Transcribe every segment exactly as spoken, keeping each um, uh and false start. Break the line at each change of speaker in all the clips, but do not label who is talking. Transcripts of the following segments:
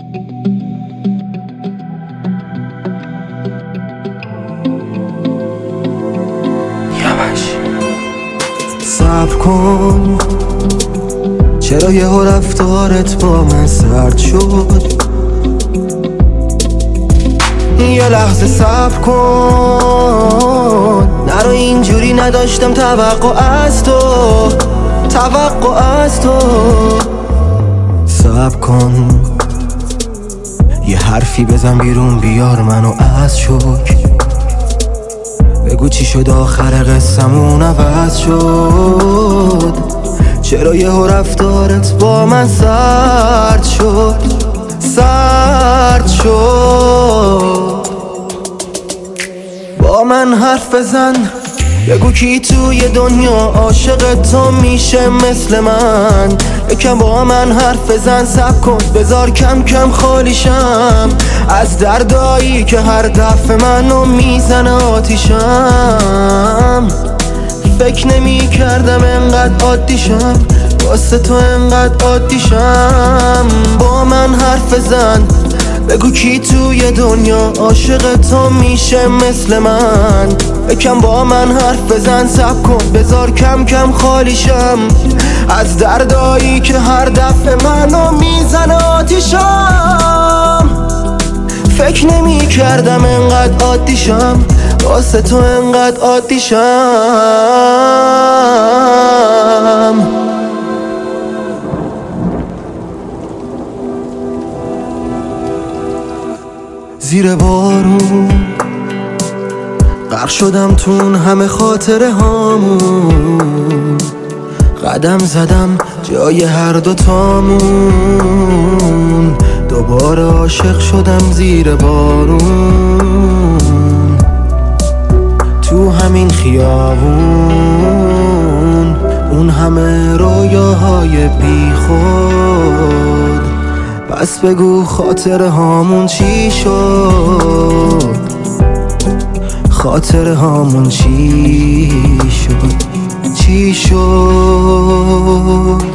صبر کن، چرا یهو رفتارت با من سرد شد؟ یه لحظه صبر کن، نرو اینجوری، نداشتم توقع از تو، توقع از تو. صبر کن، یه حرفی بزن بیرون، بیار منو از شوک. بگو چی شد آخر قصمون عوض شد؟ چرا یهو رفتارت با من سرد شد، سرد شد؟ با من حرف بزن، بگو کی توی دنیا عاشق تو میشه مثل من. یکم با من حرف بزن، صبر کن، بذار کم کم خالیشم از دردایی که هر دفعه منو میزنه آتیشم. فکر نمی کردم انقدر عادیشم، واسه تو انقدر عادیشم. با من حرف بزن، بگو کی توی دنیا عاشق تو میشه مثل من. یکم با من حرف بزن، صبر کن، بذار کم کم خالیشم از دردایی که هر دفعه منو میزنه آتیشم. فکر نمی کردم انقدر عادیشم، واسه تو انقدر عادیشم. زیر بارون غرق شدم تون همه خاطره هامون، قدم زدم جای هر دوتامون. دوباره عاشق شدم زیر بارون، تو همین خیابون. اون همه رویاهای بی خود، پس بگو خاطره هامون چی شد؟ خاطره هامون چی شد؟ چی شد؟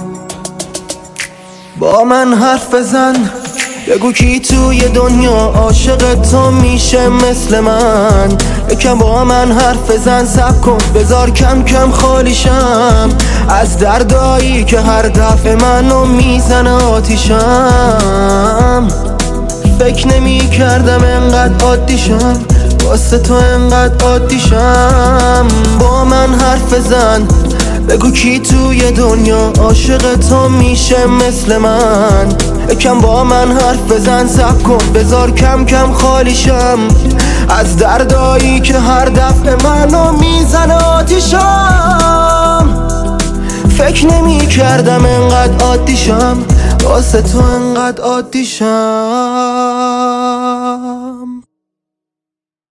با من حرف بزن، بگو کی توی دنیا عاشق تو میشه مثل من. یکم با من حرف بزن، صبر کن، بذار کم کم خالیشم از دردایی که هر دفعه منو میزنه آتیشم. فکر نمی کردم انقدر عادیشم، واسه تو انقدر عادیشم. با من حرف بزن، بگو کی توی دنیا عاشق تو میشه مثل من. یکم با من حرف بزن، صبر کن، بذار کم کم خالیشم از دردایی که هر دفعه منو میزنه آتیشم. فکر نمی کردم انقدر عادیشم، واسه تو انقدر عادیشم.